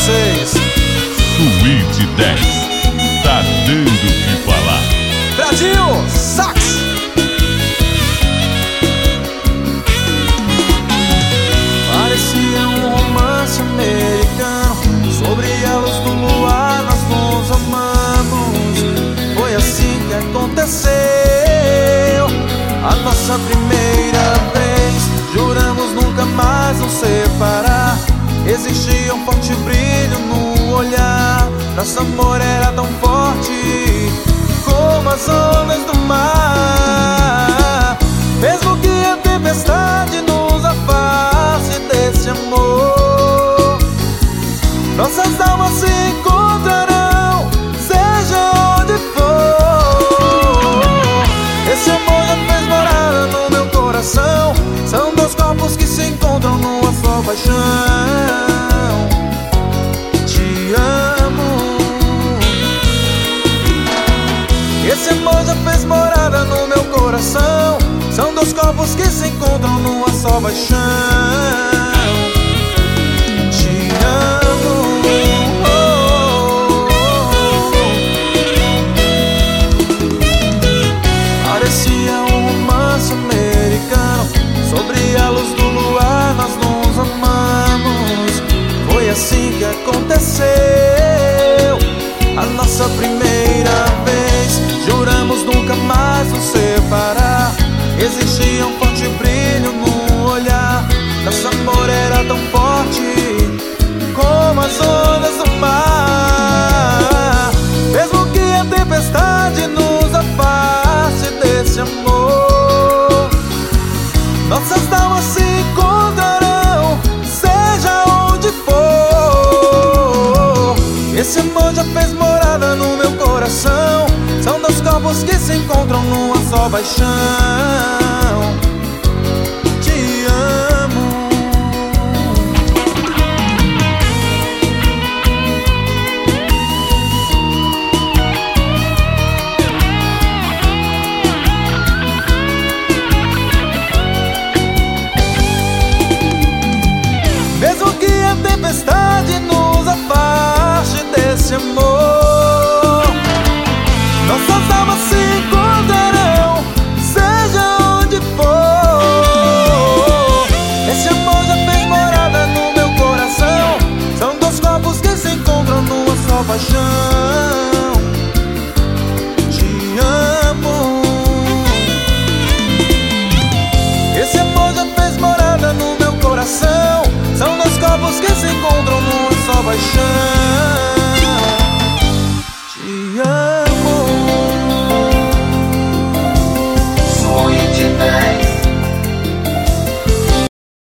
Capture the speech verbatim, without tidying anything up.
vocês. Suíte dez, tá dando o que falar. Bradinho, sax. Parecia um romance americano, sobre a luz do luar nós nos amamos. Foi assim que aconteceu, a nossa primeira vez. Juramos nunca mais nos separar. Existia um forte brilho no olhar. Nosso amor era tão forte como as ondas do mar. Mesmo que a tempestade nos afaste desse amor, nossas almas se encontrarão, seja onde for. Esse amor já fez morada no meu coração. São dois corpos que se encontram numa só paixão. Te amo. Esse amor já fez morada no meu coração. São dois corpos que se encontram numa só paixão. Te amo. Oh, oh, oh. Parecia um romance americano, sobre a luz do luar nós nos amamos. Foi assim que aconteceu, a nossa primeira vez. Juramos nunca mais nos separar. Existia um forte brilho no olhar. Nosso amor era tão forte como as ondas do mar. Mesmo que a tempestade nos afaste desse amor, nossas almas se encontrarão, seja onde for. Esse amor já fez morada no meu coração. São dois corpos que se encontram numa só paixão. Te amo. Mesmo que a tempestade nos afaste desse amor, nossas almas se encontrarão, seja onde for. Esse amor já fez morada no meu coração. São dois corpos que se encontram numa só paixão. Te amo. Esse amor já fez morada no meu coração. São dois corpos que se encontram numa só paixão.